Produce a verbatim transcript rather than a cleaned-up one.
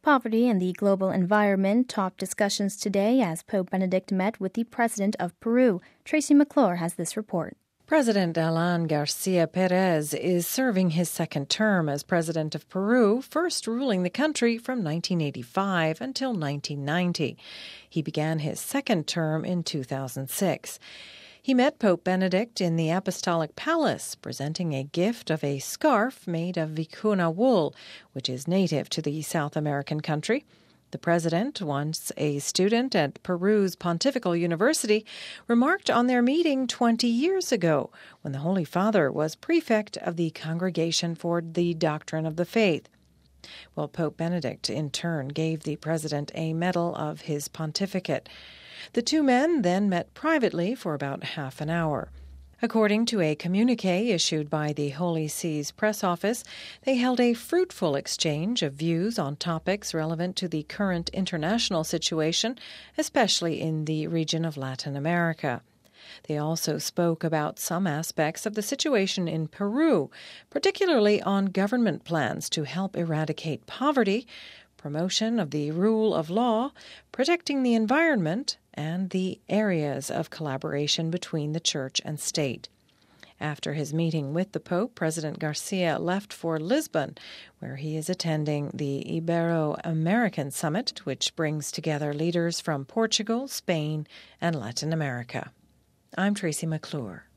Poverty and the global environment topped discussions today as Pope Benedict met with the President of Peru. Tracy McClure has this report. President Alan Garcia Perez is serving his second term as President of Peru, first ruling the country from nineteen eighty-five until nineteen ninety. He began his second term in two thousand six. He met Pope Benedict in the Apostolic Palace, presenting a gift of a scarf made of vicuna wool, which is native to the South American country. The president, once a student at Peru's Pontifical University, remarked on their meeting twenty years ago when the Holy Father was prefect of the Congregation for the Doctrine of the Faith. Well, Pope Benedict, in turn, gave the president a medal of his pontificate. The two men then met privately for about half an hour. According to a communiqué issued by the Holy See's press office, they held a fruitful exchange of views on topics relevant to the current international situation, especially in the region of Latin America. They also spoke about some aspects of the situation in Peru, particularly on government plans to help eradicate poverty, promotion of the rule of law, protecting the environment, and the areas of collaboration between the church and state. After his meeting with the Pope, President Garcia left for Lisbon, where he is attending the Ibero-American Summit, which brings together leaders from Portugal, Spain, and Latin America. I'm Tracy McClure.